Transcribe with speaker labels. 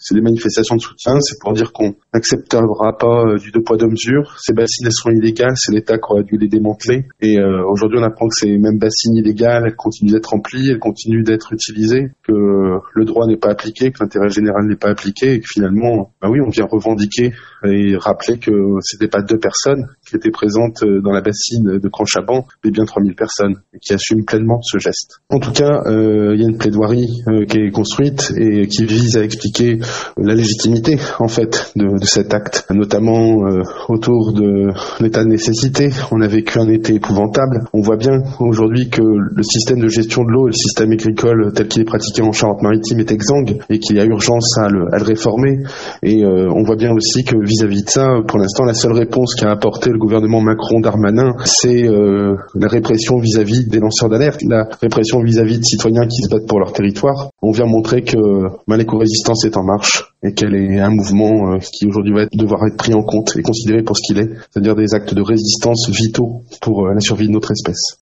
Speaker 1: c'est des manifestations de soutien, c'est pour dire qu'on n'acceptera pas du deux poids deux mesures. Ces bassines, elles sont illégales, c'est l'État qui aurait dû les démanteler. Et aujourd'hui, on apprend que ces mêmes bassines illégales, elles continuent d'être remplies, elles continuent d'être utilisées, que le droit n'est pas appliqué, que l'intérêt général n'est pas appliqué, et que finalement, oui, on vient revendiquer et rappeler que c'était pas 2 personnes qui étaient présentes dans la bassine de Cranchaban, mais bien 3000 personnes, et qui assument pleinement ce geste. En tout cas, il y a une plaidoirie qui est construite et qui vise à expliquer la légitimité, en fait, de cet acte, notamment autour de l'état de nécessité. On a vécu un été épouvantable. On voit bien aujourd'hui que le système de gestion de l'eau et le système agricole tel qu'il est pratiqué en Charente-Maritime est exsangue et qu'il y a urgence à le réformer. Et on voit bien aussi que vis-à-vis de ça, pour l'instant, la seule réponse qu'a apporté le gouvernement Macron-Darmanin, c'est la répression vis-à-vis des lanceurs d'alerte, la répression vis-à-vis de citoyens qui se battent pour leur territoire. On vient montrer que l'éco-résistance est en marche et qu'elle est un mouvement qui aujourd'hui va devoir être pris en compte et considéré pour ce qu'il est, c'est-à-dire des actes de résistance vitaux pour la survie de notre espèce.